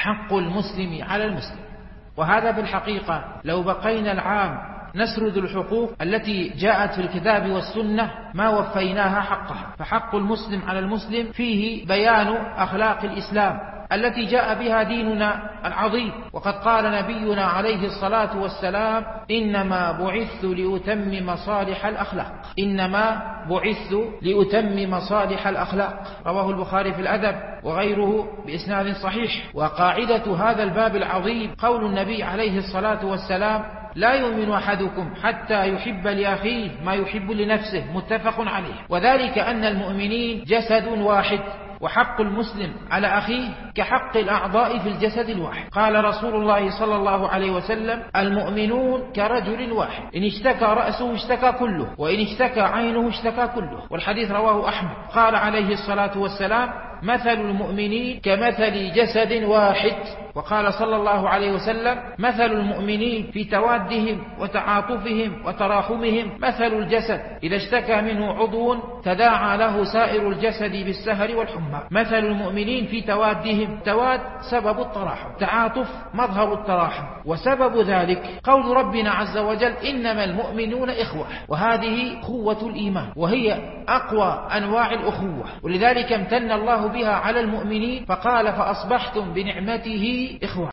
حق المسلم على المسلم. وهذا بالحقيقة لو بقينا العام نسرد الحقوق التي جاءت في الكتاب والسنة ما وفيناها حقها. فحق المسلم على المسلم فيه بيان أخلاق الإسلام التي جاء بها ديننا العظيم. وقد قال نبينا عليه الصلاة والسلام: إنما بعثت لأتمم صالح الأخلاق. إنما بعثت لأتمم صالح الأخلاق. رواه البخاري في الأدب وغيره بإسناد صحيح. وقاعدة هذا الباب العظيم قول النبي عليه الصلاة والسلام: لا يؤمن أحدكم حتى يحب لأخيه ما يحب لنفسه. متفق عليه. وذلك أن المؤمنين جسد واحد، وحق المسلم على أخيه كحق الأعضاء في الجسد الواحد. قال رسول الله صلى الله عليه وسلم: المؤمنون كرجل واحد، إن اشتكى رأسه اشتكى كله، وإن اشتكى عينه اشتكى كله. والحديث رواه أحمد. قال عليه الصلاة والسلام: مثل المؤمنين كمثل جسد واحد. وقال صلى الله عليه وسلم: مثل المؤمنين في توادهم وتعاطفهم وتراحمهم مثل الجسد إذا اشتكى منه عضو تداعى له سائر الجسد بالسهر والحمى. مثل المؤمنين في توادهم، تواد سبب التراحم، تعاطف مظهر التراحم، وسبب ذلك قول ربنا عز وجل: إنما المؤمنون إخوة. وهذه قوة الإيمان، وهي أقوى أنواع الأخوة، ولذلك امتن الله بها على المؤمنين فقال: فأصبحتم بنعمته إخوة.